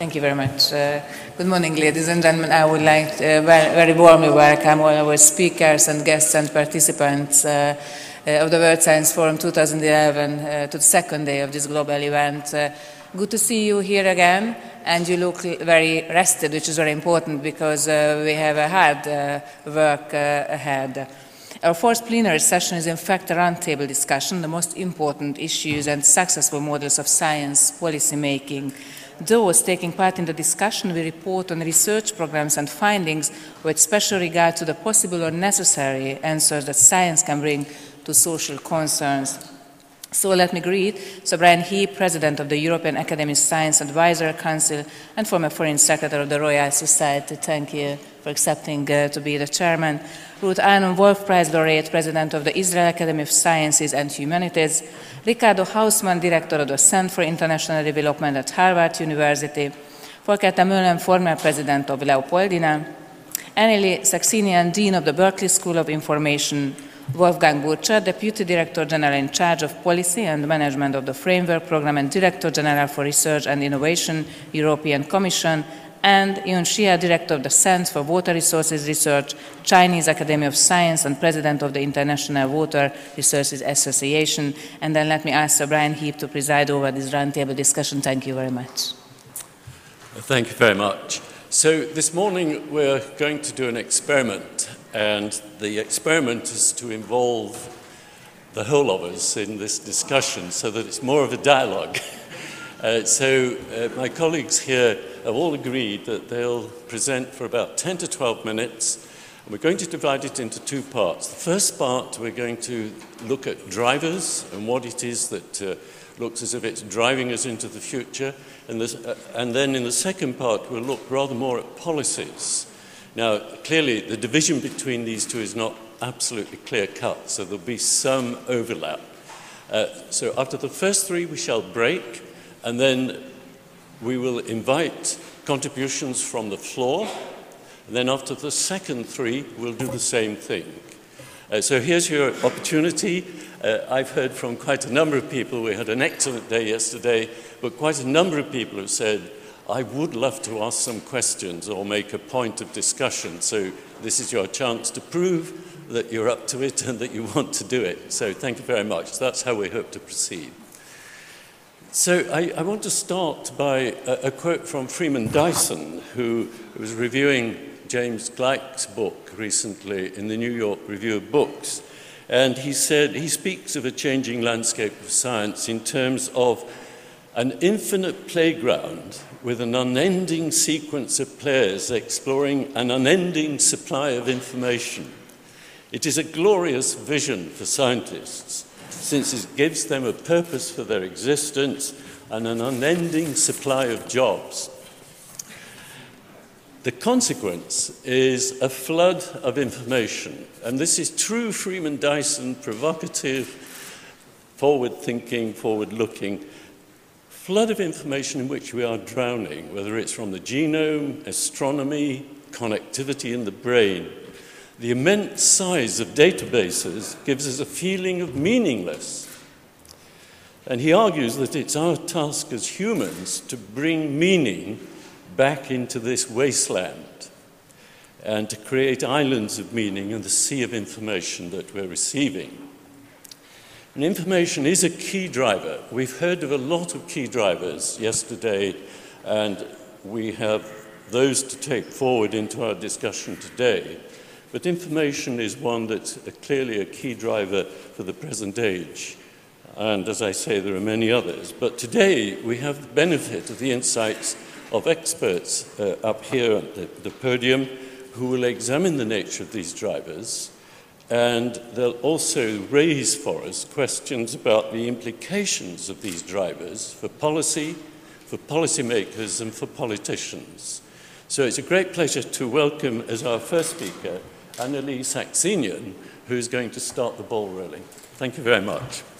Thank you very much. Good morning, ladies and gentlemen. I would like to very warmly welcome all our speakers and guests and participants of the World Science Forum 2011 to the second day of this global event. Good to see you here again, and you look very rested, which is very important because we have a hard work ahead. Our fourth plenary session is in fact a roundtable discussion, the most important issues and successful models of science policy making. Those taking part in the discussion will report on research programs and findings with special regard to the possible or necessary answers that science can bring to social concerns. So let me greet Sir Brian Heap, President of the European Academy Science Advisory Council and former Foreign Secretary of the Royal Society. Thank you for accepting to be the chairman. Ruth Arnon Wolf Prize Laureate, President of the Israel Academy of Sciences and Humanities. Ricardo Hausmann, Director of the Center for International Development at Harvard University. Volker T. Mölln, former President of Leopoldina. Anneli Saxenian, Dean of the Berkeley School of Information. Wolfgang Burtscher, Deputy Director General in charge of Policy and Management of the Framework Programme and Director General for Research and Innovation, European Commission, and Yun Xia, Director of the Center for Water Resources Research, Chinese Academy of Science, and President of the International Water Resources Association. And then let me ask Sir Brian Heap to preside over this roundtable discussion. Thank you very much. Thank you very much. So this morning we're going to do an experiment, and the experiment is to involve the whole of us in this discussion so that it's more of a dialogue. My colleagues here have all agreed that they'll present for about 10 to 12 minutes, and we're going to divide it into two parts. The first part, we're going to look at drivers and what it is that looks as if it's driving us into the future, and then in the second part, we'll look rather more at policies. Now, clearly, the division between these two is not absolutely clear-cut, so there'll be some overlap. So after the first three, we shall break, and then we will invite contributions from the floor. And then after the second three, we'll do the same thing. So here's your opportunity. I've heard from quite a number of people. We had an excellent day yesterday, but quite a number of people have said, I would love to ask some questions or make a point of discussion. So this is your chance to prove that you're up to it and that you want to do it. So thank you very much. That's how we hope to proceed. So I want to start by a quote from Freeman Dyson, who was reviewing James Gleick's book recently in the New York Review of Books. And he said, he speaks of a changing landscape of science in terms of an infinite playground with an unending sequence of players exploring an unending supply of information. It is a glorious vision for scientists, since it gives them a purpose for their existence and an unending supply of jobs. The consequence is a flood of information, and this is true Freeman Dyson, provocative, forward-thinking, forward-looking, flood of information in which we are drowning, whether it's from the genome, astronomy, connectivity in the brain. The immense size of databases gives us a feeling of meaningless. And he argues that it's our task as humans to bring meaning back into this wasteland and to create islands of meaning in the sea of information that we're receiving. And information is a key driver. We've heard of a lot of key drivers yesterday, and we have those to take forward into our discussion today. But information is one that's clearly a key driver for the present age. And as I say, there are many others. But today, we have the benefit of the insights of experts up here at the podium who will examine the nature of these drivers. And they'll also raise for us questions about the implications of these drivers for policy, for policymakers, and for politicians. So it's a great pleasure to welcome as our first speaker, Anneli Saxenian, who's going to start the ball rolling. Thank you very much.